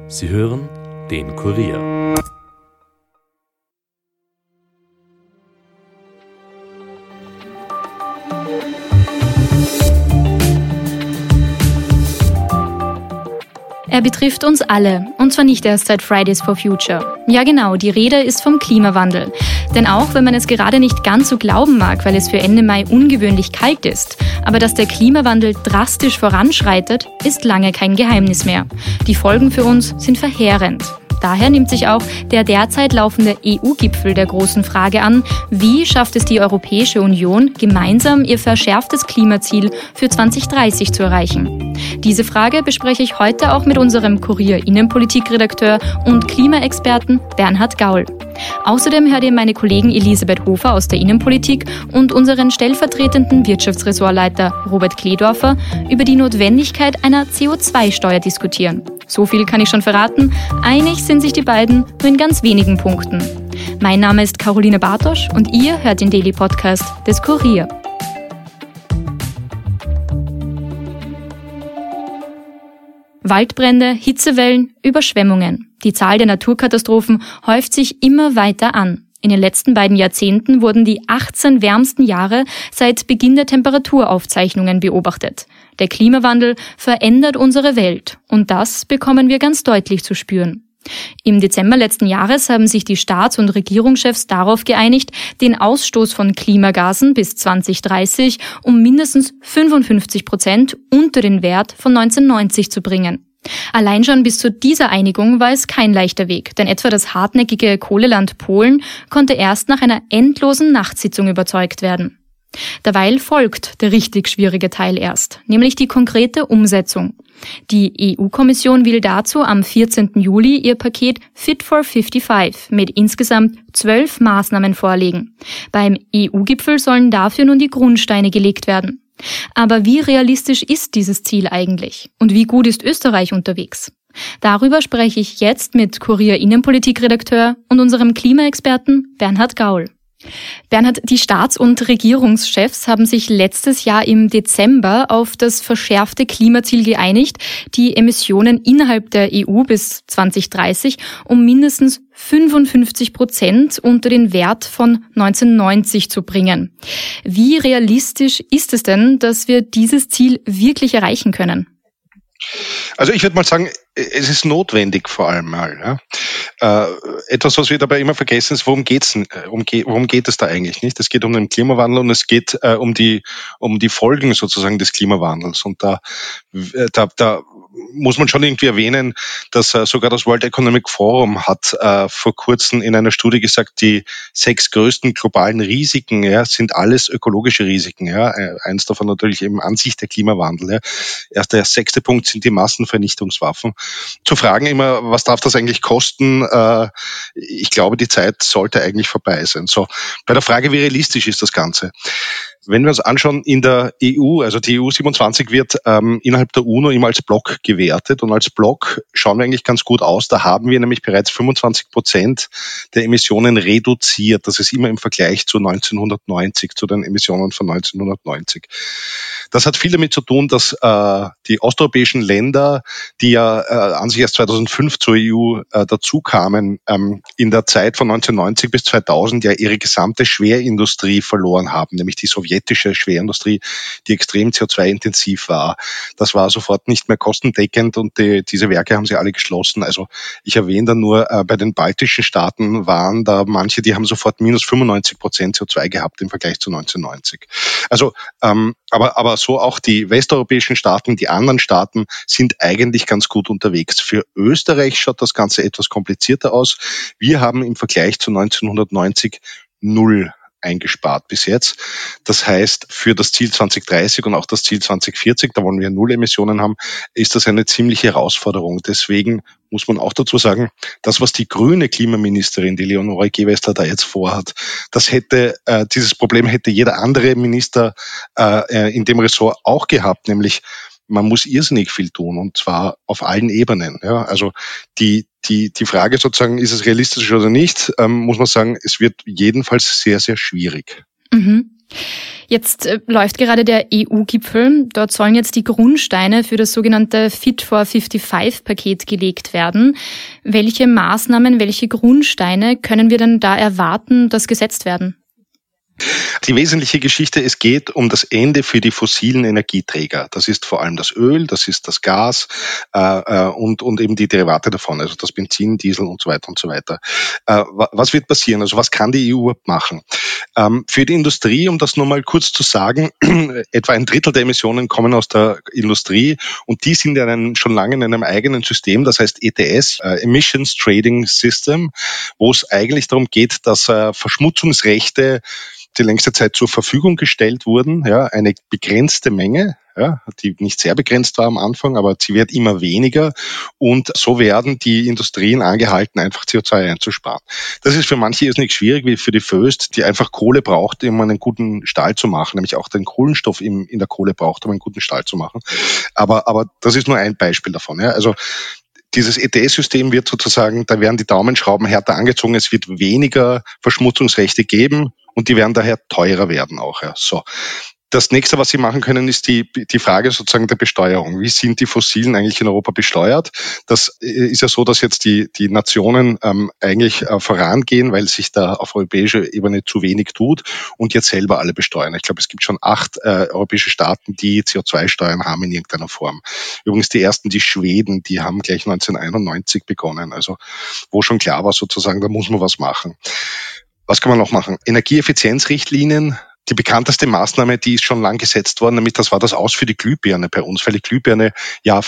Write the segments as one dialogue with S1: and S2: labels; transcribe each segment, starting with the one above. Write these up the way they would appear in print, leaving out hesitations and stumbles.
S1: Sie hören den Kurier.
S2: Er betrifft uns alle, und zwar nicht erst seit Fridays for Future. Ja genau, die Rede ist vom Klimawandel. Denn auch wenn man es gerade nicht ganz so glauben mag, weil es für Ende Mai ungewöhnlich kalt ist, aber dass der Klimawandel drastisch voranschreitet, ist lange kein Geheimnis mehr. Die Folgen für uns sind verheerend. Daher nimmt sich auch der derzeit laufende EU-Gipfel der großen Frage an, wie schafft es die Europäische Union, gemeinsam ihr verschärftes Klimaziel für 2030 zu erreichen. Diese Frage bespreche ich heute auch mit unserem Kurier-Innenpolitik-Redakteur und Klimaexperten Bernhard Gaul. Außerdem hört ihr meine Kollegen Elisabeth Hofer aus der Innenpolitik und unseren stellvertretenden Wirtschaftsressortleiter Robert Kledorfer über die Notwendigkeit einer CO2-Steuer diskutieren. So viel kann ich schon verraten, einig sind sich die beiden nur in ganz wenigen Punkten. Mein Name ist Caroline Bartosch und ihr hört den Daily Podcast des Kurier. Waldbrände, Hitzewellen, Überschwemmungen. Die Zahl der Naturkatastrophen häuft sich immer weiter an. In den letzten beiden Jahrzehnten wurden die 18 wärmsten Jahre seit Beginn der Temperaturaufzeichnungen beobachtet. Der Klimawandel verändert unsere Welt und das bekommen wir ganz deutlich zu spüren. Im Dezember letzten Jahres haben sich die Staats- und Regierungschefs darauf geeinigt, den Ausstoß von Klimagasen bis 2030 um mindestens 55% unter den Wert von 1990 zu bringen. Allein schon bis zu dieser Einigung war es kein leichter Weg, denn etwa das hartnäckige Kohleland Polen konnte erst nach einer endlosen Nachtsitzung überzeugt werden. Derweil folgt der richtig schwierige Teil erst, nämlich die konkrete Umsetzung. Die EU-Kommission will dazu am 14. Juli ihr Paket Fit for 55 mit insgesamt 12 Maßnahmen vorlegen. Beim EU-Gipfel sollen dafür nun die Grundsteine gelegt werden. Aber wie realistisch ist dieses Ziel eigentlich? Und wie gut ist Österreich unterwegs? Darüber spreche ich jetzt mit Kurier-Innenpolitik-Redakteur und unserem Klimaexperten Bernhard Gaul. Bernhard, die Staats- und Regierungschefs haben sich letztes Jahr im Dezember auf das verschärfte Klimaziel geeinigt, die Emissionen innerhalb der EU bis 2030 um mindestens 55% unter den Wert von 1990 zu bringen. Wie realistisch ist es denn, dass wir dieses Ziel wirklich erreichen können?
S3: Also ich würde mal sagen, es ist notwendig vor allem mal. Ja. Etwas, was wir dabei immer vergessen, ist, worum geht es da eigentlich nicht? Es geht um den Klimawandel und es geht um die Folgen sozusagen des Klimawandels. Und da muss man schon irgendwie erwähnen, dass sogar das World Economic Forum hat vor kurzem in einer Studie gesagt, die 6 größten globalen Risiken sind alles ökologische Risiken. Ja. Eins davon natürlich eben an sich der Klimawandel. Ja. Erst der 6. Punkt sind die Massenvernichtungswaffen. Zu fragen immer, was darf das eigentlich kosten? Ich glaube, die Zeit sollte eigentlich vorbei sein. So, bei der Frage, wie realistisch ist das Ganze? Wenn wir uns anschauen, in der EU, also die EU 27 wird innerhalb der UNO immer als Block gewertet und als Block schauen wir eigentlich ganz gut aus. Da haben wir nämlich bereits 25% der Emissionen reduziert. Das ist immer im Vergleich zu 1990, zu den Emissionen von 1990. Das hat viel damit zu tun, dass die osteuropäischen Länder, die ja an sich erst 2005 zur EU dazu kamen, in der Zeit von 1990 bis 2000 ja ihre gesamte Schwerindustrie verloren haben, nämlich die sowjetische Schwerindustrie, die extrem CO2-intensiv war. Das war sofort nicht mehr kostendeckend und diese Werke haben sie alle geschlossen. Also ich erwähne da nur, bei den baltischen Staaten waren da manche, die haben sofort minus 95% CO2 gehabt im Vergleich zu 1990. Also, aber so auch die westeuropäischen Staaten, die anderen Staaten sind eigentlich ganz gut unterwegs. Für Österreich schaut das Ganze etwas komplizierter aus. Wir haben im Vergleich zu 1990 null eingespart bis jetzt. Das heißt, für das Ziel 2030 und auch das Ziel 2040, da wollen wir null Emissionen haben, ist das eine ziemliche Herausforderung. Deswegen muss man auch dazu sagen, das, was die grüne Klimaministerin, die Leonore Gewessler, da jetzt vorhat, dieses Problem hätte jeder andere Minister in dem Ressort auch gehabt, nämlich man muss irrsinnig viel tun und zwar auf allen Ebenen. Ja, also die Frage sozusagen, ist es realistisch oder nicht, muss man sagen, es wird jedenfalls sehr, sehr schwierig.
S2: Mhm. Jetzt läuft gerade der EU-Gipfel. Dort sollen jetzt die Grundsteine für das sogenannte Fit for 55-Paket gelegt werden. Welche Maßnahmen, welche Grundsteine können wir denn da erwarten, dass gesetzt werden?
S3: Die wesentliche Geschichte, es geht um das Ende für die fossilen Energieträger. Das ist vor allem das Öl, das ist das Gas und eben die Derivate davon, also das Benzin, Diesel und so weiter und so weiter. Was wird passieren? Also was kann die EU überhaupt machen? Für die Industrie, um das nur mal kurz zu sagen, etwa ein Drittel der Emissionen kommen aus der Industrie und die sind ja schon lange in einem eigenen System, das heißt ETS, Emissions Trading System, wo es eigentlich darum geht, dass Verschmutzungsrechte die längste Zeit zur Verfügung gestellt wurden, ja, eine begrenzte Menge, ja, die nicht sehr begrenzt war am Anfang, aber sie wird immer weniger und so werden die Industrien angehalten, einfach CO2 einzusparen. Das ist für manche jetzt nicht schwierig, wie für die Voest, die einfach Kohle braucht, um einen guten Stahl zu machen, nämlich auch den Kohlenstoff in der Kohle braucht, um einen guten Stahl zu machen. Aber das ist nur ein Beispiel davon, ja, also dieses ETS-System wird sozusagen, da werden die Daumenschrauben härter angezogen, es wird weniger Verschmutzungsrechte geben und die werden daher teurer werden auch. Ja. So. Das nächste, was Sie machen können, ist die Frage sozusagen der Besteuerung. Wie sind die Fossilen eigentlich in Europa besteuert? Das ist ja so, dass jetzt die Nationen eigentlich vorangehen, weil sich da auf europäischer Ebene zu wenig tut und jetzt selber alle besteuern. Ich glaube, es gibt schon 8 europäische Staaten, die CO2-Steuern haben in irgendeiner Form. Übrigens die ersten, die Schweden, die haben gleich 1991 begonnen, also wo schon klar war sozusagen, da muss man was machen. Was kann man noch machen? Energieeffizienzrichtlinien. Die bekannteste Maßnahme, die ist schon lang gesetzt worden, nämlich das war das Aus für die Glühbirne bei uns, weil die Glühbirne ja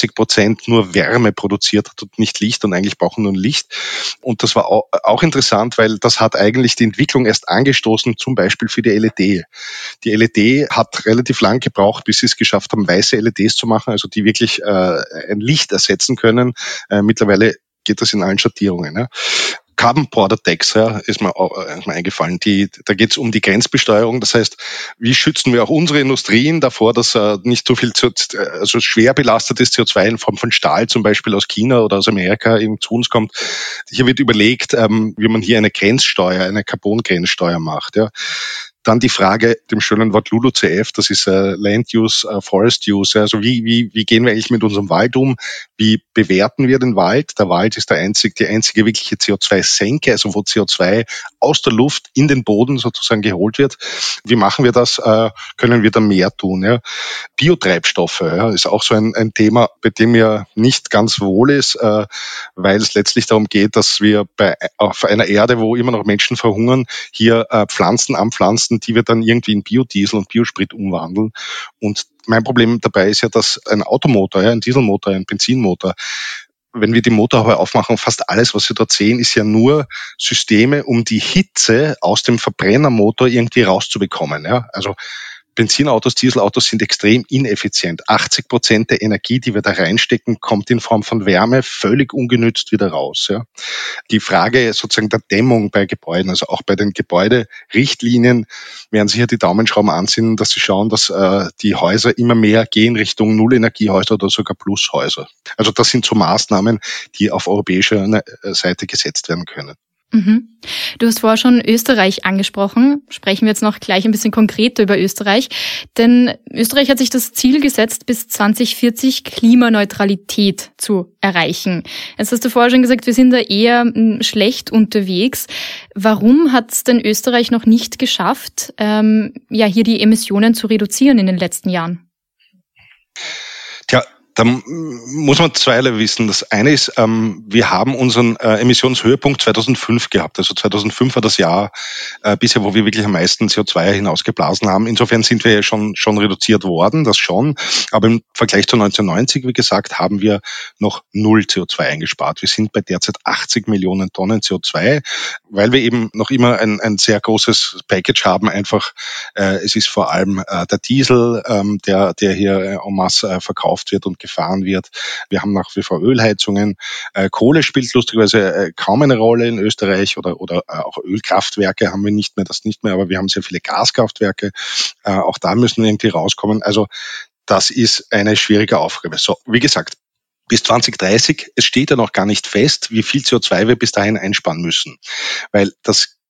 S3: 95% nur Wärme produziert hat und nicht Licht und eigentlich brauchen nur Licht. Und das war auch interessant, weil das hat eigentlich die Entwicklung erst angestoßen, zum Beispiel für die LED. Die LED hat relativ lang gebraucht, bis sie es geschafft haben, weiße LEDs zu machen, also die wirklich ein Licht ersetzen können. Mittlerweile geht das in allen Schattierungen. Ja. Carbon Border Tax, ja, ist mir eingefallen. Da geht es um die Grenzbesteuerung. Das heißt, wie schützen wir auch unsere Industrien davor, dass nicht so viel also schwer belastetes CO2 in Form von Stahl zum Beispiel aus China oder aus Amerika eben zu uns kommt. Hier wird überlegt, wie man hier eine Grenzsteuer, eine Carbon-Grenzsteuer macht. Ja. Dann die Frage, dem schönen Wort LULUCF, das ist Land Use, Forest Use. Also wie gehen wir eigentlich mit unserem Wald um? Wie bewerten wir den Wald? Der Wald ist die einzige wirkliche CO2-Senke, also wo CO2 aus der Luft in den Boden sozusagen geholt wird. Wie machen wir das? Können wir da mehr tun? Ja? Biotreibstoffe, ja, ist auch so ein Thema, bei dem mir nicht ganz wohl ist, weil es letztlich darum geht, dass wir auf einer Erde, wo immer noch Menschen verhungern, hier Pflanzen anpflanzen, die wir dann irgendwie in Biodiesel und Biosprit umwandeln. Und mein Problem dabei ist ja, dass ein Automotor, ja, ein Dieselmotor, ein Benzinmotor, wenn wir die Motorhaube aufmachen, fast alles, was wir dort sehen, ist ja nur Systeme, um die Hitze aus dem Verbrennermotor irgendwie rauszubekommen. Ja? Also Benzinautos, Dieselautos sind extrem ineffizient. 80% der Energie, die wir da reinstecken, kommt in Form von Wärme völlig ungenützt wieder raus. Ja. Die Frage sozusagen der Dämmung bei Gebäuden, also auch bei den Gebäuderichtlinien, werden sich ja die Daumenschrauben anziehen, dass sie schauen, dass die Häuser immer mehr gehen Richtung Nullenergiehäuser oder sogar Plushäuser. Also das sind so Maßnahmen, die auf europäischer Seite gesetzt werden können.
S2: Mhm. Du hast vorher schon Österreich angesprochen. Sprechen wir jetzt noch gleich ein bisschen konkreter über Österreich. Denn Österreich hat sich das Ziel gesetzt, bis 2040 Klimaneutralität zu erreichen. Jetzt hast du vorher schon gesagt, wir sind da eher schlecht unterwegs. Warum hat es denn Österreich noch nicht geschafft, hier die Emissionen zu reduzieren in den letzten Jahren?
S3: Tja, da muss man zweierlei wissen. Das eine ist, wir haben unseren Emissionshöhepunkt 2005 gehabt. Also 2005 war das Jahr bisher, wo wir wirklich am meisten CO2 hinausgeblasen haben. Insofern sind wir ja schon reduziert worden, das schon. Aber im Vergleich zu 1990, wie gesagt, haben wir noch 0 CO2 eingespart. Wir sind bei derzeit 80 Millionen Tonnen CO2, weil wir eben noch immer ein sehr großes Package haben. Einfach, es ist vor allem der Diesel, der hier en masse verkauft wird und gefahren wird. Wir haben nach wie vor Ölheizungen. Kohle spielt lustigerweise kaum eine Rolle in Österreich oder auch Ölkraftwerke haben wir nicht mehr, aber wir haben sehr viele Gaskraftwerke. Auch da müssen wir irgendwie rauskommen. Also das ist eine schwierige Aufgabe. So, wie gesagt, bis 2030, es steht ja noch gar nicht fest, wie viel CO2 wir bis dahin einsparen müssen. Weil das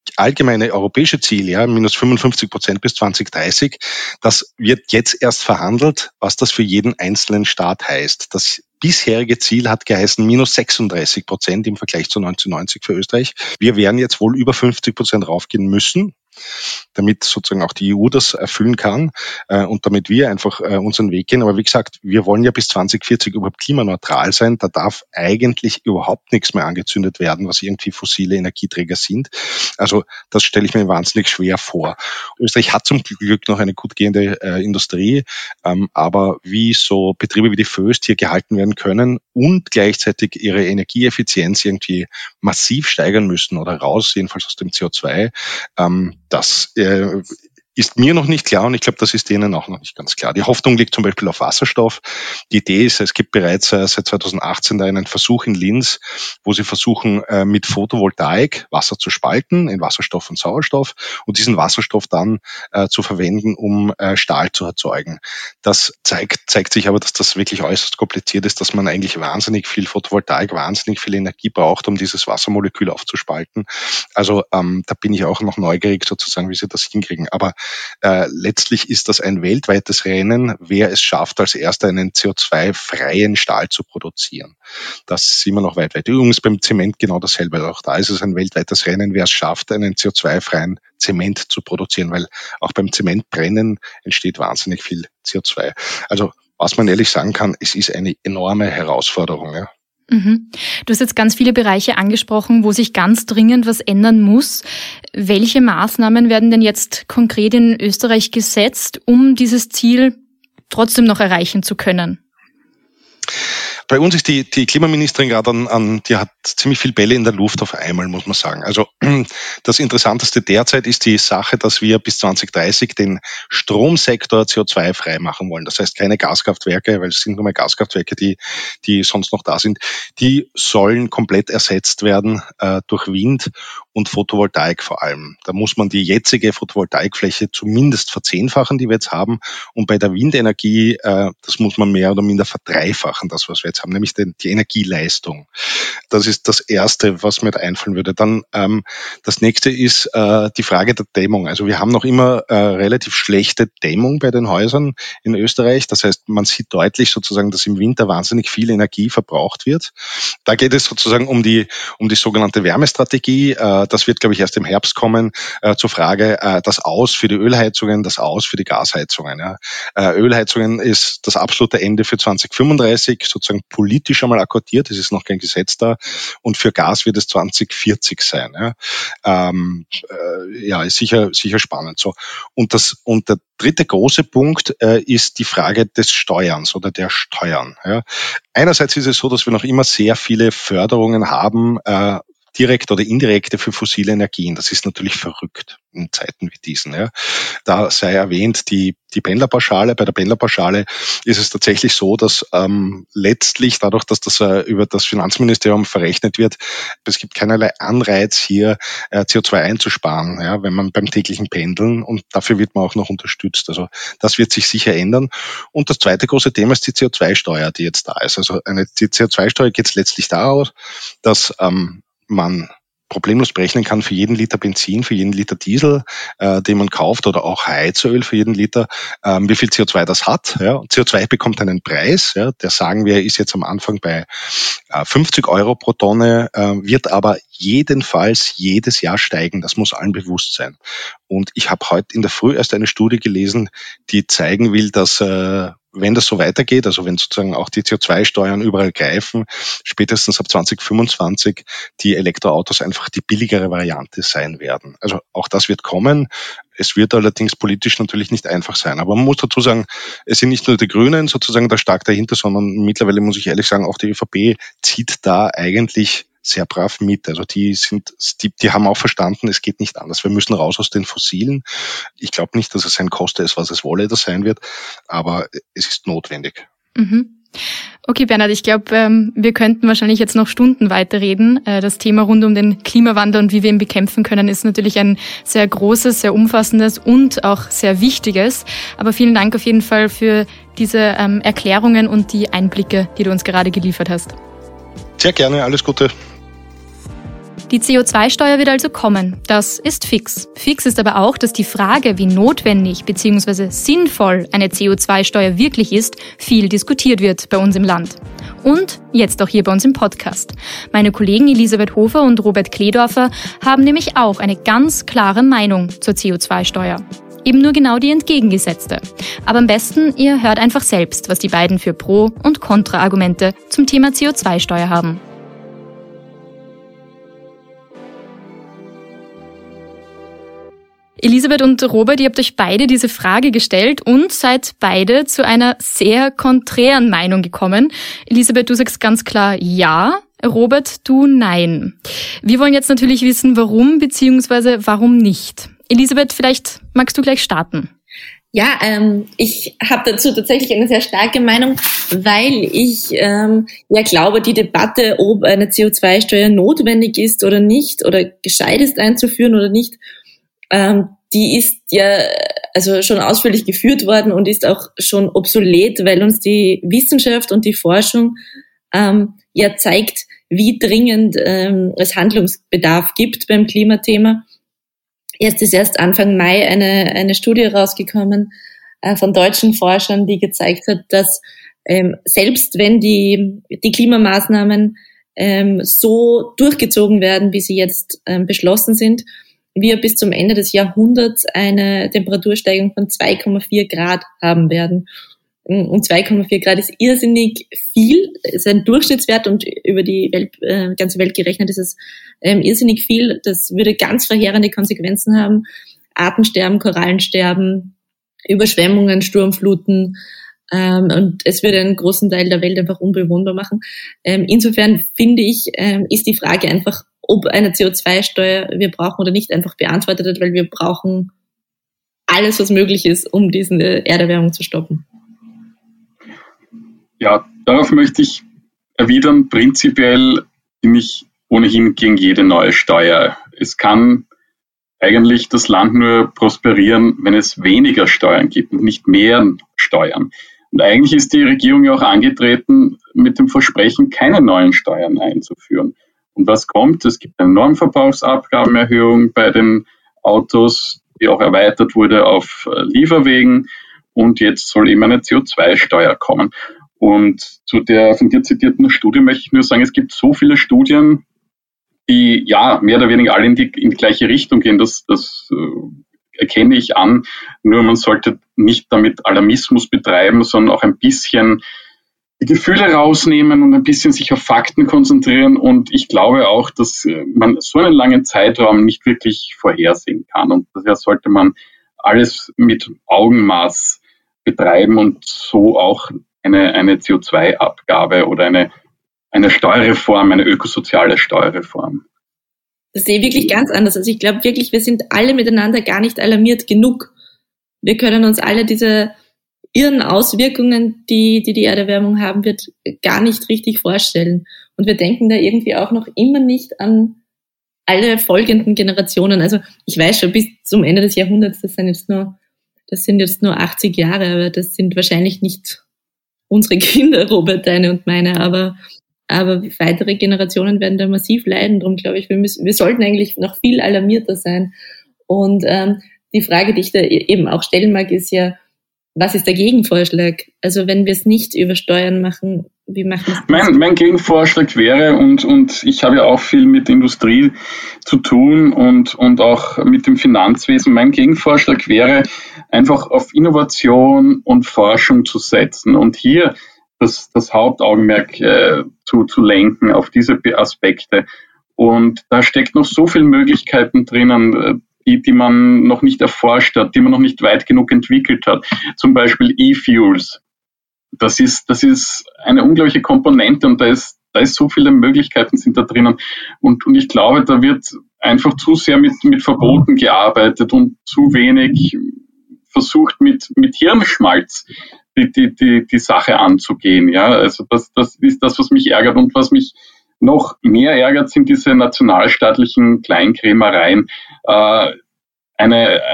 S3: allgemeine europäische Ziel, ja, minus 55% bis 2030, das wird jetzt erst verhandelt, was das für jeden einzelnen Staat heißt. Das bisherige Ziel hat geheißen minus 36% im Vergleich zu 1990 für Österreich. Wir werden jetzt wohl über 50% raufgehen müssen, damit sozusagen auch die EU das erfüllen kann und damit wir einfach unseren Weg gehen. Aber wie gesagt, wir wollen ja bis 2040 überhaupt klimaneutral sein. Da darf eigentlich überhaupt nichts mehr angezündet werden, was irgendwie fossile Energieträger sind. Also das stelle ich mir wahnsinnig schwer vor. Österreich hat zum Glück noch eine gut gehende Industrie, aber wie so Betriebe wie die Föst hier gehalten werden können und gleichzeitig ihre Energieeffizienz irgendwie massiv steigern müssen oder raus, jedenfalls aus dem CO2, das ist mir noch nicht klar und ich glaube, das ist denen auch noch nicht ganz klar. Die Hoffnung liegt zum Beispiel auf Wasserstoff. Die Idee ist, es gibt bereits seit 2018 da einen Versuch in Linz, wo sie versuchen, mit Photovoltaik Wasser zu spalten in Wasserstoff und Sauerstoff und diesen Wasserstoff dann zu verwenden, um Stahl zu erzeugen. Das zeigt sich aber, dass das wirklich äußerst kompliziert ist, dass man eigentlich wahnsinnig viel Photovoltaik, wahnsinnig viel Energie braucht, um dieses Wassermolekül aufzuspalten. Also da bin ich auch noch neugierig sozusagen, wie sie das hinkriegen. Aber letztlich ist das ein weltweites Rennen, wer es schafft, als erster einen CO2-freien Stahl zu produzieren. Das sind wir noch weit. Übrigens beim Zement genau dasselbe. Auch da ist es ein weltweites Rennen, wer es schafft, einen CO2-freien Zement zu produzieren, weil auch beim Zementbrennen entsteht wahnsinnig viel CO2. Also was man ehrlich sagen kann, es ist eine enorme Herausforderung. Ja.
S2: Mhm. Du hast jetzt ganz viele Bereiche angesprochen, wo sich ganz dringend was ändern muss. Welche Maßnahmen werden denn jetzt konkret in Österreich gesetzt, um dieses Ziel trotzdem noch erreichen zu können?
S3: Bei uns ist die Klimaministerin gerade die hat ziemlich viel Bälle in der Luft auf einmal, muss man sagen. Also das Interessanteste derzeit ist die Sache, dass wir bis 2030 den Stromsektor CO2-frei machen wollen. Das heißt, keine Gaskraftwerke, weil es sind nur mehr Gaskraftwerke, die sonst noch da sind. Die sollen komplett ersetzt werden durch Wind und Photovoltaik vor allem. Da muss man die jetzige Photovoltaikfläche zumindest verzehnfachen, die wir jetzt haben. Und bei der Windenergie, das muss man mehr oder minder verdreifachen, das, was wir jetzt haben, nämlich die Energieleistung. Das ist das Erste, was mir da einfallen würde. Dann das Nächste ist die Frage der Dämmung. Also wir haben noch immer relativ schlechte Dämmung bei den Häusern in Österreich. Das heißt, man sieht deutlich sozusagen, dass im Winter wahnsinnig viel Energie verbraucht wird. Da geht es sozusagen um die sogenannte Wärmestrategie. Das wird, glaube ich, erst im Herbst kommen, zur Frage, das Aus für die Ölheizungen, das Aus für die Gasheizungen. Ja. Ölheizungen ist das absolute Ende für 2035, sozusagen politisch einmal akkordiert, es ist noch kein Gesetz da, und für Gas wird es 2040 sein. Ja, ist sicher spannend so. Und der dritte große Punkt ist die Frage des Steuerns oder der Steuern. Ja. Einerseits ist es so, dass wir noch immer sehr viele Förderungen haben, direkt oder indirekte für fossile Energien. Das ist natürlich verrückt in Zeiten wie diesen. Ja. Da sei erwähnt, die Pendlerpauschale. Bei der Pendlerpauschale ist es tatsächlich so, dass letztlich dadurch, dass das über das Finanzministerium verrechnet wird, es gibt keinerlei Anreiz hier CO2 einzusparen, ja, wenn man beim täglichen Pendeln, und dafür wird man auch noch unterstützt. Also das wird sich sicher ändern. Und das zweite große Thema ist die CO2-Steuer, die jetzt da ist. Also die CO2-Steuer geht es letztlich daraus, dass man problemlos berechnen kann für jeden Liter Benzin, für jeden Liter Diesel, den man kauft, oder auch Heizöl für jeden Liter, wie viel CO2 das hat. Ja. CO2 bekommt einen Preis, ja, der, sagen wir, ist jetzt am Anfang bei 50 Euro pro Tonne, wird aber jedenfalls jedes Jahr steigen. Das muss allen bewusst sein. Und ich habe heute in der Früh erst eine Studie gelesen, die zeigen will, dass wenn das so weitergeht, also wenn sozusagen auch die CO2-Steuern überall greifen, spätestens ab 2025 die Elektroautos einfach die billigere Variante sein werden. Also auch das wird kommen. Es wird allerdings politisch natürlich nicht einfach sein. Aber man muss dazu sagen, es sind nicht nur die Grünen sozusagen da stark dahinter, sondern mittlerweile muss ich ehrlich sagen, auch die ÖVP zieht da eigentlich sehr brav mit. Also die haben auch verstanden, es geht nicht anders. Wir müssen raus aus den Fossilen. Ich glaube nicht, dass es ein koste es, was es wolle, das sein wird, aber es ist notwendig.
S2: Mhm. Okay, Bernhard, ich glaube, wir könnten wahrscheinlich jetzt noch Stunden weiterreden. Das Thema rund um den Klimawandel und wie wir ihn bekämpfen können, ist natürlich ein sehr großes, sehr umfassendes und auch sehr wichtiges. Aber vielen Dank auf jeden Fall für diese Erklärungen und die Einblicke, die du uns gerade geliefert hast.
S3: Sehr gerne, alles Gute.
S2: Die CO2-Steuer wird also kommen. Das ist fix. Fix ist aber auch, dass die Frage, wie notwendig bzw. sinnvoll eine CO2-Steuer wirklich ist, viel diskutiert wird bei uns im Land. Und jetzt auch hier bei uns im Podcast. Meine Kollegen Elisabeth Hofer und Robert Kledorfer haben nämlich auch eine ganz klare Meinung zur CO2-Steuer. Eben nur genau die entgegengesetzte. Aber am besten, ihr hört einfach selbst, was die beiden für Pro- und Kontra-Argumente zum Thema CO2-Steuer haben. Elisabeth und Robert, ihr habt euch beide diese Frage gestellt und seid beide zu einer sehr konträren Meinung gekommen. Elisabeth, du sagst ganz klar ja, Robert, du nein. Wir wollen jetzt natürlich wissen, warum bzw. warum nicht. Elisabeth, vielleicht magst du gleich starten.
S4: Ja, ich habe dazu tatsächlich eine sehr starke Meinung, weil ich glaube, die Debatte, ob eine CO2-Steuer notwendig ist oder nicht oder gescheit ist einzuführen oder nicht, die ist ja also schon ausführlich geführt worden und ist auch schon obsolet, weil uns die Wissenschaft und die Forschung ja zeigt, wie dringend es Handlungsbedarf gibt beim Klimathema. Erst Anfang Mai eine Studie rausgekommen von deutschen Forschern, die gezeigt hat, dass selbst wenn die Klimamaßnahmen so durchgezogen werden, wie sie jetzt beschlossen sind, wir bis zum Ende des Jahrhunderts eine Temperatursteigerung von 2,4 Grad haben werden. Und 2,4 Grad ist irrsinnig viel, ist ein Durchschnittswert und über die ganze Welt gerechnet ist es irrsinnig viel. Das würde ganz verheerende Konsequenzen haben. Artensterben, Korallensterben, Überschwemmungen, Sturmfluten, und es würde einen großen Teil der Welt einfach unbewohnbar machen. Insofern finde ich, ist die Frage einfach, ob eine CO2-Steuer wir brauchen oder nicht, einfach beantwortet wird, weil wir brauchen alles, was möglich ist, um diese Erderwärmung zu stoppen.
S5: Ja, darauf möchte ich erwidern, prinzipiell bin ich ohnehin gegen jede neue Steuer. Es kann eigentlich das Land nur prosperieren, wenn es weniger Steuern gibt und nicht mehr Steuern. Und eigentlich ist die Regierung ja auch angetreten mit dem Versprechen, keine neuen Steuern einzuführen. Und was kommt? Es gibt eine Normverbrauchsabgabenerhöhung bei den Autos, die auch erweitert wurde auf Lieferwegen. Und jetzt soll eben eine CO2-Steuer kommen. Und zu der von dir zitierten Studie möchte ich nur sagen, es gibt so viele Studien, die ja mehr oder weniger alle in die gleiche Richtung gehen. Das erkenne ich an. Nur man sollte nicht damit Alarmismus betreiben, sondern auch ein bisschen die Gefühle rausnehmen und ein bisschen sich auf Fakten konzentrieren. Und ich glaube auch, dass man so einen langen Zeitraum nicht wirklich vorhersehen kann. Und daher sollte man alles mit Augenmaß betreiben und so auch eine CO2-Abgabe oder eine Steuerreform, eine ökosoziale Steuerreform.
S4: Das sehe ich wirklich ganz anders. Also ich glaube wirklich, wir sind alle miteinander gar nicht alarmiert genug. Wir können uns alle diese irren Auswirkungen, die Erderwärmung haben wird, gar nicht richtig vorstellen. Und wir denken da irgendwie auch noch immer nicht an alle folgenden Generationen. Also ich weiß schon, bis zum Ende des Jahrhunderts, das sind jetzt nur 80 Jahre, aber das sind wahrscheinlich nicht unsere Kinder, Robert, deine und meine, aber weitere Generationen werden da massiv leiden. Darum glaube ich, wir sollten eigentlich noch viel alarmierter sein. Und die Frage, die ich da eben auch stellen mag, ist ja, was ist der Gegenvorschlag? Also wenn wir es nicht über Steuern machen, wie machen wir es?
S5: Mein Gegenvorschlag wäre, und ich habe ja auch viel mit Industrie zu tun und auch mit dem Finanzwesen, mein Gegenvorschlag wäre, einfach auf Innovation und Forschung zu setzen und hier das Hauptaugenmerk zu lenken auf diese Aspekte. Und da steckt noch so viele Möglichkeiten drinnen, die man noch nicht erforscht hat, die man noch nicht weit genug entwickelt hat. Zum Beispiel E-Fuels. Das ist eine unglaubliche Komponente und da ist so viele Möglichkeiten sind da drinnen. Und ich glaube, da wird einfach zu sehr mit Verboten gearbeitet und zu wenig versucht mit Hirnschmalz die Sache anzugehen. Ja, also das ist das, was mich ärgert und was mich noch mehr ärgert, sind diese nationalstaatlichen Kleinkrämereien. Ein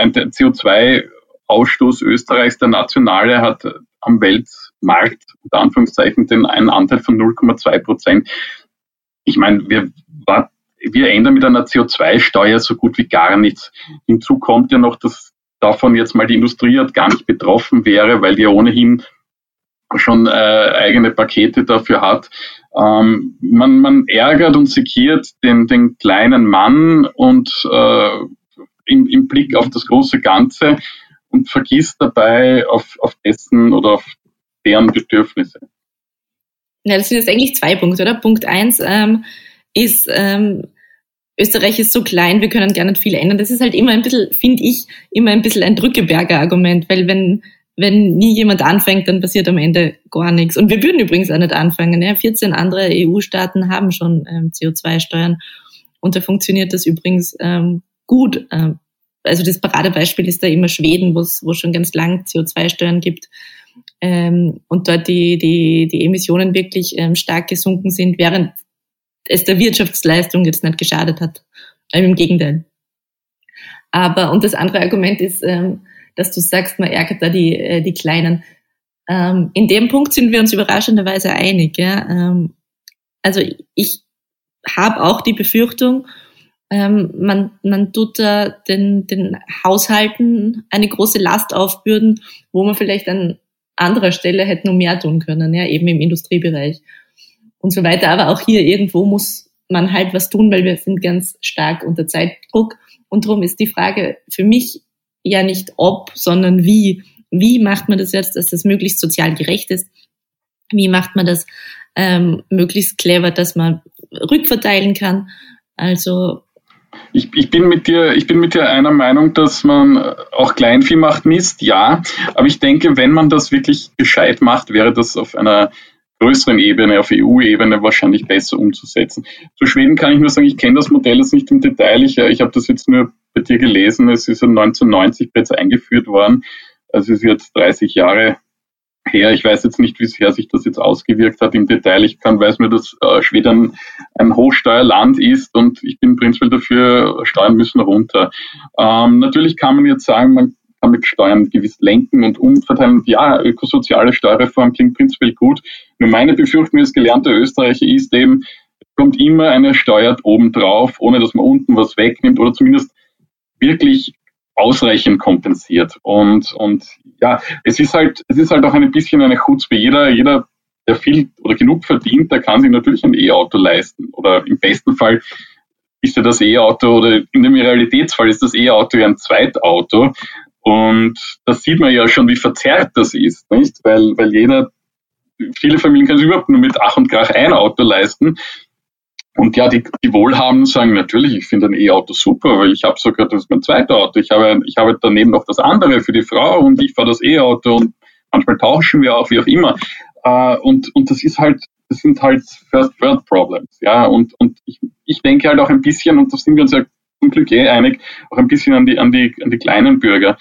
S5: CO2-Ausstoß Österreichs, der nationale, hat am Weltmarkt unter Anführungszeichen einen Anteil von 0,2%. Ich meine, wir ändern mit einer CO2-Steuer so gut wie gar nichts. Hinzu kommt ja noch, dass davon jetzt mal die Industrie gar nicht betroffen wäre, weil die ja ohnehin schon eigene Pakete dafür hat. Man ärgert und sekiert den kleinen Mann und im Blick auf das große Ganze und vergisst dabei auf dessen oder auf deren Bedürfnisse.
S4: Ja, das sind jetzt eigentlich 2 Punkte, oder? Punkt 1 ist, Österreich ist so klein, wir können gar nicht viel ändern. Das ist halt immer ein bisschen, finde ich, immer ein bisschen ein Drückeberger Argument, weil wenn nie jemand anfängt, dann passiert am Ende gar nichts. Und wir würden übrigens auch nicht anfangen. Ja? 14 andere EU-Staaten haben schon CO2-Steuern und da funktioniert das übrigens gut. Also das Paradebeispiel ist da immer Schweden, wo es schon ganz lang CO2-Steuern gibt und dort die Emissionen wirklich stark gesunken sind, während es der Wirtschaftsleistung jetzt nicht geschadet hat. Im Gegenteil. Und das andere Argument ist, dass du sagst, man ärgert da die Kleinen. In dem Punkt sind wir uns überraschenderweise einig. Ja? Also ich habe auch die Befürchtung, man tut da den Haushalten eine große Last aufbürden, wo man vielleicht an anderer Stelle hätte noch mehr tun können, ja, eben im Industriebereich und so weiter. Aber auch hier irgendwo muss man halt was tun, weil wir sind ganz stark unter Zeitdruck. Und darum ist die Frage für mich ja nicht ob, sondern wie. Wie macht man das jetzt, dass das möglichst sozial gerecht ist? Wie macht man das möglichst clever, dass man rückverteilen kann? Also
S5: ich bin mit dir einer Meinung, dass man auch Kleinvieh macht Mist, ja. Aber ich denke, wenn man das wirklich gescheit macht, wäre das auf einer größeren Ebene, auf EU-Ebene wahrscheinlich besser umzusetzen. Zu Schweden kann ich nur sagen, ich kenne das Modell jetzt nicht im Detail. Ich habe das jetzt nur bei dir gelesen. Es ist 1990 bereits eingeführt worden. Also es ist jetzt 30 Jahre her. Ich weiß jetzt nicht, wie sehr sich das jetzt ausgewirkt hat im Detail. Weiß nur, dass Schweden ein Hochsteuerland ist und ich bin prinzipiell dafür, Steuern müssen runter. Natürlich kann man jetzt sagen, man kann mit Steuern gewiss lenken und umverteilen. Ja, ökosoziale Steuerreform klingt prinzipiell gut. Nur meine Befürchtung als gelernter Österreicher ist eben, es kommt immer eine Steuer obendrauf, ohne dass man unten was wegnimmt oder zumindest wirklich ausreichend kompensiert. Und ja, es ist halt auch ein bisschen eine Chutzpe. Jeder, der viel oder genug verdient, der kann sich natürlich ein E-Auto leisten. Oder im besten Fall ist ja das E-Auto oder in dem Realitätsfall ist das E-Auto ja ein Zweitauto. Und das sieht man ja schon, wie verzerrt das ist, nicht? Weil viele Familien können sich überhaupt nur mit Ach und Krach ein Auto leisten. Und ja, die Wohlhabenden sagen natürlich, ich finde ein E-Auto super, weil ich habe sogar, das ist mein zweites Auto. Ich habe daneben noch das andere für die Frau und ich fahre das E-Auto und manchmal tauschen wir auch, wie auch immer. Und das sind halt First World Problems, ja. Und ich denke halt auch ein bisschen, und da sind wir uns ja zum Glück einig, auch ein bisschen an die kleinen Bürger.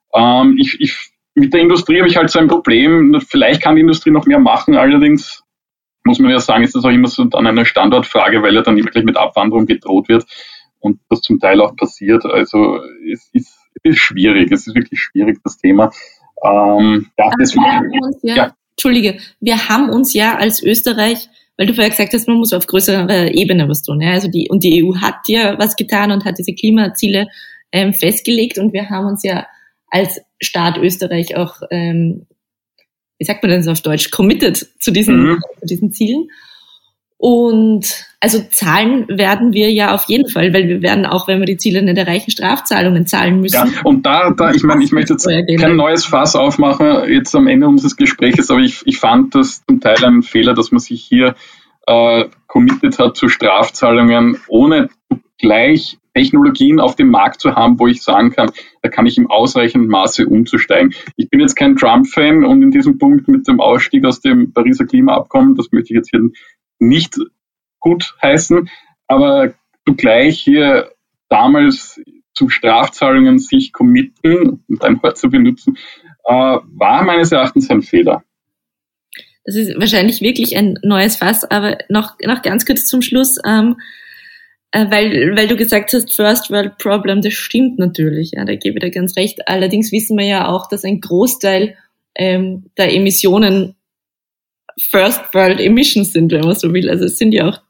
S5: Mit der Industrie habe ich halt so ein Problem. Vielleicht kann die Industrie noch mehr machen, allerdings muss man ja sagen, ist das auch immer so dann eine Standortfrage, weil ja dann wirklich mit Abwanderung gedroht wird und das zum Teil auch passiert. Also es ist schwierig, es ist wirklich schwierig, das Thema.
S4: Entschuldige, wir haben uns ja als Österreich, weil du vorher gesagt hast, man muss auf größerer Ebene was tun. Ja? Also die EU hat ja was getan und hat diese Klimaziele festgelegt und wir haben uns ja als Staat Österreich auch wie sagt man denn so auf Deutsch, committed zu diesen Zielen. Und also zahlen werden wir ja auf jeden Fall, weil wir werden auch, wenn wir die Ziele nicht erreichen, Strafzahlungen zahlen müssen. Ja,
S5: und ich möchte jetzt kein neues Fass aufmachen, jetzt am Ende unseres Gesprächs, aber ich fand das zum Teil ein Fehler, dass man sich hier committed hat zu Strafzahlungen, ohne gleich Technologien auf dem Markt zu haben, wo ich sagen kann, da kann ich im ausreichenden Maße umzusteigen. Ich bin jetzt kein Trump-Fan und in diesem Punkt mit dem Ausstieg aus dem Pariser Klimaabkommen, das möchte ich jetzt hier nicht gut heißen, aber zugleich hier damals zu Strafzahlungen sich committen, um dein Wort zu benutzen, war meines Erachtens ein Fehler.
S4: Das ist wahrscheinlich wirklich ein neues Fass, aber noch ganz kurz zum Schluss, weil du gesagt hast, First World Problem, das stimmt natürlich, ja, da gebe ich dir ganz recht. Allerdings wissen wir ja auch, dass ein Großteil der Emissionen First World Emissions sind, wenn man so will. Also es sind ja auch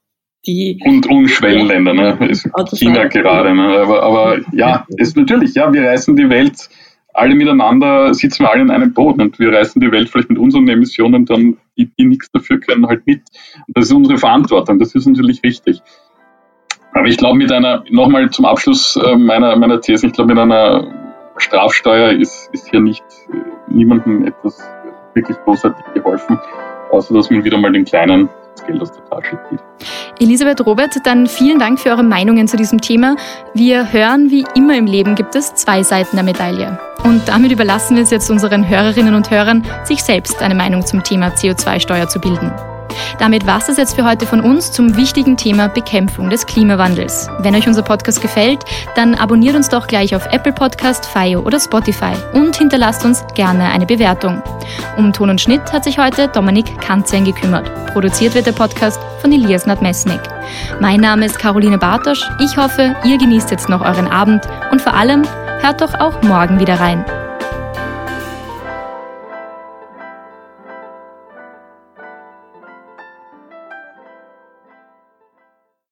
S5: Und Schwellenländer, ne? China gerade, ne? Aber ja, ist natürlich, ja, wir reißen die Welt alle miteinander, sitzen wir alle in einem Boot und wir reißen die Welt vielleicht mit unseren Emissionen dann, die nichts dafür können, halt mit. Und das ist unsere Verantwortung, das ist natürlich wichtig. Aber ich glaube, nochmal zum Abschluss meiner These, ich glaube, mit einer Strafsteuer ist hier niemandem etwas wirklich großartig geholfen, außer dass man wieder mal den Kleinen das Geld aus der Tasche zieht.
S2: Elisabeth, Robert, dann vielen Dank für eure Meinungen zu diesem Thema. Wir hören, wie immer im Leben gibt es zwei Seiten der Medaille. Und damit überlassen wir es jetzt unseren Hörerinnen und Hörern, sich selbst eine Meinung zum Thema CO2-Steuer zu bilden. Damit war es jetzt für heute von uns zum wichtigen Thema Bekämpfung des Klimawandels. Wenn euch unser Podcast gefällt, dann abonniert uns doch gleich auf Apple Podcast, FYO oder Spotify und hinterlasst uns gerne eine Bewertung. Um Ton und Schnitt hat sich heute Dominik Kanzern gekümmert. Produziert wird der Podcast von Elias Nadmesnik. Mein Name ist Caroline Bartosch. Ich hoffe, ihr genießt jetzt noch euren Abend und vor allem hört doch auch morgen wieder rein.